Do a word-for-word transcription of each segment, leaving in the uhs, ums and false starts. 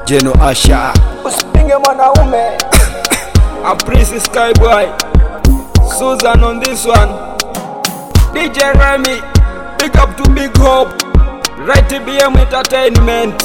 Jeno Asha usipinge mwanaume. A Prince Skyboy, Susan on this one, D J Remy, big up to Big Hope, Right T B M Entertainment.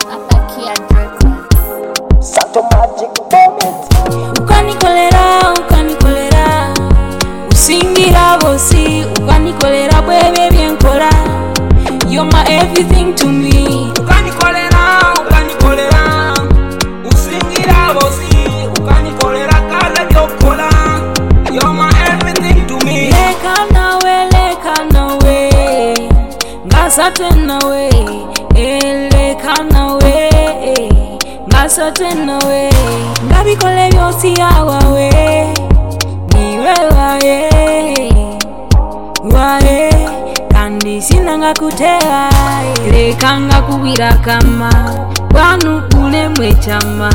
Sato Magic Moment. Ukanikolera, ukanikolera, usingira bosi, ukanikolera bwebe byenkola. You're my everything to me. Ukanikolera, ukanikolera, usingira bosi, ukanikolera kala byokola. You're my everything to me. Leka nawe, leka nawe, ngasate nawe, leka nawe, ngasate nawe, ngabikole byosi yawawe, niwe wae, wae, kandi sinanga kutea, leka ngakubira kama, wanu ule mwechama,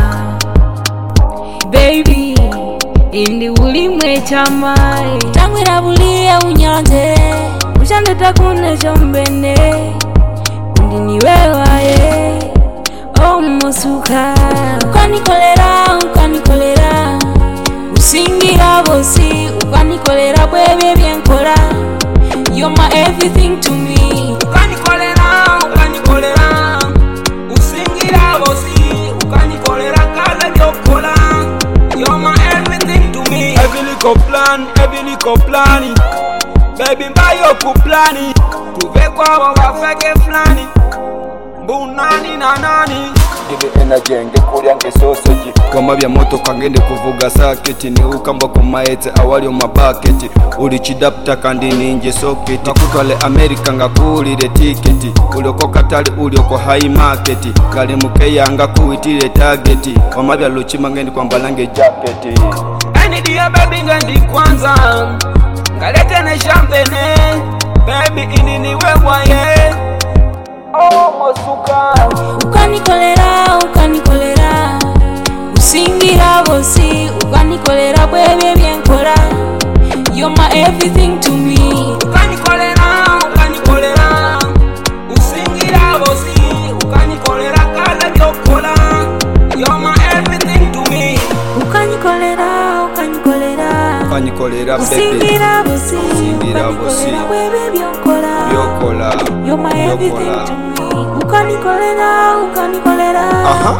baby, indi uli mwechama, tangwira bulia unyanze, ushande takune chombene, undi niwe wae, oh musuka. Ukanikolera, ukanikolera, usingira bosi, ukanikolera bwebe byenkola. You're my everything to me. Ukanikolera, ukanikolera, usingira bosi, ukanikolera kala byokola. You're my everything to me. Every little plan, every little plan, baby mbayo kuplani, tuve kwa wafeke flani, bunani na nani. Give energy nge kulya nge sausage kama bya moto kangende kuvuga saketi ni ukamba ku maete awali mu bucket uli chidapta kandi ninje socket takutwale America ngakulire ticket ulioko katali ulioko high market kale mukeyanga kuitire target kama bya luchi mangende kwambalange jacket. Any dia baby ngandi kwanza ngalete na champagne baby ini ni wewe ye. Oh musuka. Ukanikolera, ukanikolera, usingira bosi, ukanikolera bwebe byenkola. You're my everything to me. Ukanikolera, ukanikolera, usingira bosi, ukanikolera kala byokola. You're my everything to me. Ukanikolera, ukanikolera, Ukanikolera baby, usingira bosi, usingira bosi, ukanikolera bwebe byenkola. byokola, You're my everything to me. Ukanikolera, ukanikolera, aha,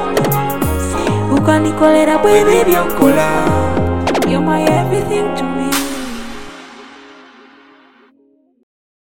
ukanikolera bwebe baby byenkola. byokola. You're my everything to me.